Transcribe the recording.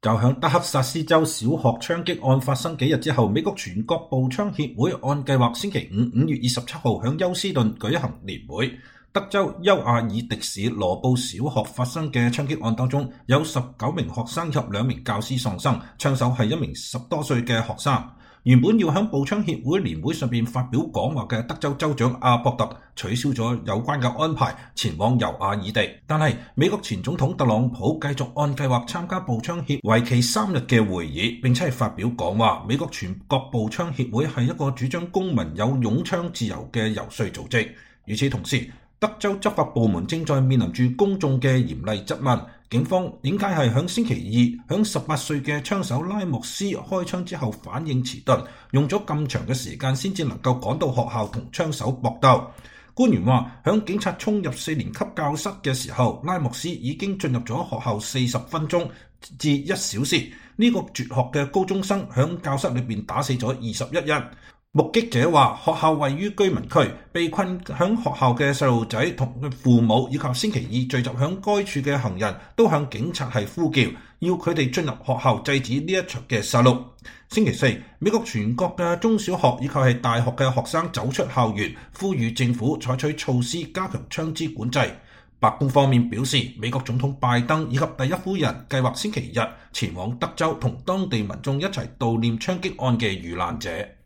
就響德克薩斯州小學槍擊案發生幾日之後，美國全國步槍協會按計劃星期五5月27號響休斯頓舉行年會。德州休亞爾迪市羅布小學發生嘅槍擊案當中，有19名學生及2名教師喪生，槍手係一名10多歲嘅學生。原本要響步槍協會年會上邊發表講話嘅德州州長阿博特取消咗有關嘅安排，前往尤亞爾地。但係美國前總統特朗普繼續按計劃參加步槍協為期3日嘅會議，並且係發表講話。美國全國步槍協會係一個主張公民有擁槍自由嘅遊說組織。與此同時，德州執法部門正在面臨住公眾嘅嚴厲質問，警方點解係響星期二響18歲嘅槍手拉莫斯開槍之後反應遲鈍，用咗咁長嘅時間先至能夠趕到學校同槍手搏鬥。官員話，響警察衝入4年級教室嘅時候，拉莫斯已經進入咗學校40分鐘至1小時。呢個輟學嘅高中生響教室裏邊打死咗21人。目擊者話，學校位於居民區，被困響學校嘅細路仔同佢父母以及星期二聚集響該處嘅行人都向警察係呼叫，要佢哋進入學校制止呢一場嘅殺戮。星期四，美國全國嘅中小學以及係大學嘅學生走出校園，呼籲政府採取措施加強槍支管制。白宮方面表示，美國總統拜登以及第一夫人計劃星期日前往德州同當地民眾一齊悼念槍擊案嘅遇難者。